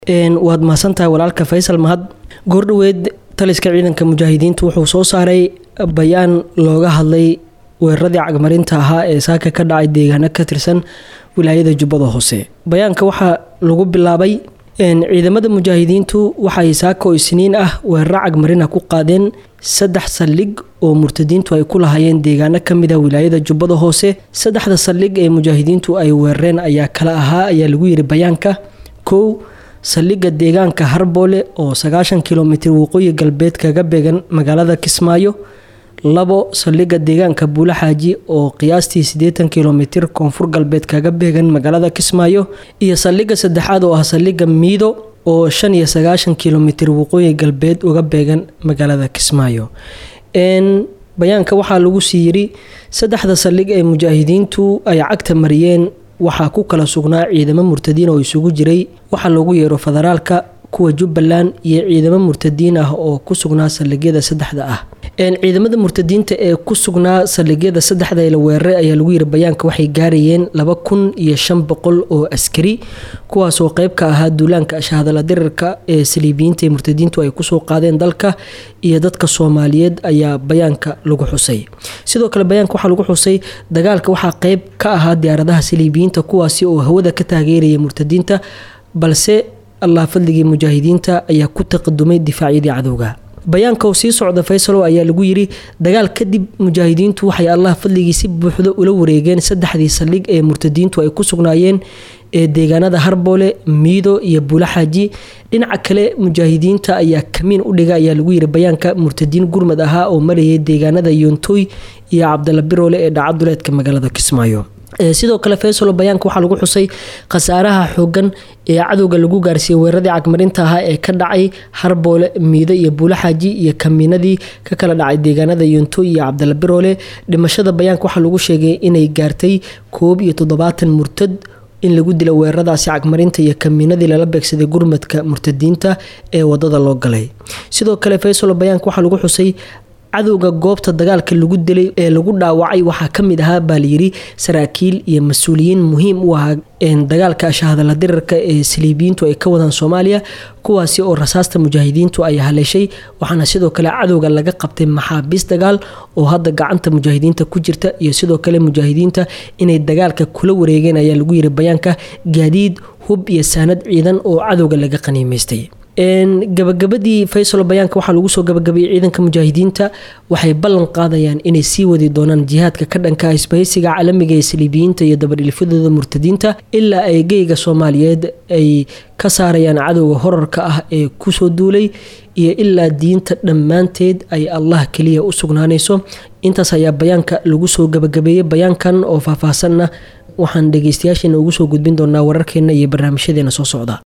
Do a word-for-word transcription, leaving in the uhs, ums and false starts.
een waad mahadsantahay walaalka Faysal Mahad goordhaweed taliska ciidanka mujaahidiintu wuxuu soo saaray bayaan looga hadlay weeraradii cagmarinta ahaa ee saaka ka dhacay deegaano ka tirsan wilaayada Jubbada Hoose. Bayaanka waxa lagu bilaabay in ciidamada mujaahidiintu waxay saako isniin ah weerar cagmarin ku qaadeen saddex saldhig oo murtadiintu ay ku lahaayeen deegaano kamid ah wilaayada Jubbada Hoose. Saddexda saldhig ee mujaahidiintu ay weerareen ayaa kala ahaa ayaa lagu yiri bayaanka kow saldhigga deegaanka Harboole oo sagaashan kiiloomitir waqooyi galbeed kaga beegan magaalada Kismaayo. labo saldhigga deegaanka Buula Xaaji oo qiyaastii siddeetan kiiloomitir koonfur galbeed kaga beegan magaalada Kismaayo iyo saldhigga saddexaad oo ah saldhigga Miido oo shan iyo sagaashan kiiloomitir waqooyi galbeed uga beegan magaalada Kismaayo. een bayaanka waxa lagu siiyay saddexda saldhig ee mujaahidiintu ay cagta mariyeen waxa ku kala sugnaa ciidamada murtadiin oo isugu jiray waxa lagu yeero federaalka kuwa Jubbaland iyo ciidamada murtadiin ah oo ku sugnaa saldhigyada saddexda ah. een ciidamada murtadiinta ee ku sugnaa saldhigyada saddexda ee weeraray ayaa lagu yiri bayaanka waxay gaarayeen laba kun iyo shan boqol oo askari kuwaas oo qayb ka ahaa duulaanka shahaadada dirarka ee saliibiyiinta ee murtadiintu ay ku soo qaadeen dalka iyo dadka Soomaaliyeed ayaa bayaanka lagu xusay. sidoo kale bayaanka waxa lagu xusay dagaalka waxa qayb ka ahaa diyaaradaha saliibiyiinta kuwaas oo hawada ka taageeraya murtadiinta balse Allah fadligii mujaahidiinta ayaa ku taqadumay difaacyadii cadawga. bayaanka oo sii socda Faysal ayaa lagu yiri dagaal kadib mujaahidiintu waxay Allah fadligiisa buuxdo ula wareegeen saddexdii saldhig ee murtadiintu ay ku sugnaayeen ee deegaanada Harboole, Miido iyo Buula Xaaji. dhinaca kale mujaahidiinta ayaa kamiin u dhigay ayaa lagu yiri bayaanka murtadiin gurmad ahaa oo marayay deegaanada Yoontoy iyo Cabdalla Biroole ee dhacaduleedka magaalada Kismaayo. sidoo kale Faysal bayaanka waxa lagu xusay khasaaraha xoogan ee cadawga lagu gaarsiiyay weeraradii cagmarinta ahaa ee ka dhacay Harboole, Miido iyo Buula Xaaji iyo kamiinadii ka kala dhacay deegaanada Yoontoy iyo Cabdalla Biroole. dhimashada bayaanka waxa lagu sheegay inay gaartay koob iyo toddobaatan murtad in lagu dilo weeraradaasi cagmarinta iyo kamiinadii lala beegsaday gurmadka murtadiinta ee wadada loo galay. sidoo kale Faysal bayaanka waxa lagu xusay cadawga goobta dagaalka lagu dilay ee lagu dhaawacay waxa kamid ahaa baaliyiri saraakiil iyo mas'uuliyiin muhiim u ah in dagaalka shahaadada dirarka ee saliibiyiintu ay ka wadaan Soomaaliya kuwaasi oo rasaasta mujaahidiintu ay haleeshay. waxaana sidoo kale cadawga laga qabtay maxaabiis dagaal oo hadda gacanta mujaahidiinta ku jirta iyo sidoo kale mujaahidiinta inay dagaalka kula wareegeen ayaa lagu yiri bayaanka gaadiid hub iyo saanad ciidan oo cadawga laga qaniimaystay. een gabagabadii Faysal bayaanka waxa lagu soo gabagabay ciidanka mujaahidiinta waxay ballan qaadayaan inay sii wadi doonaan jihaadka ka dhanka ah isbahaysiga caalamiga ee saliibiyiinta iyo dabadhilifyadooda murtadiinta ilaa ay geeyga Soomaaliyeed ay ka saarayaan cadawga horarka ah ee ku soo duulay iyo ilaa diinta dhammaanteed ay Allah kaliya u sugnaanayso. intaas ayaa bayaanka lagu soo gabagabeeyay. bayaankan oo faahfaahsan waxaan dhageystayaasheena ugu soo gudbin doonaa wararkeena iyo barnaamijyadeena soo socda.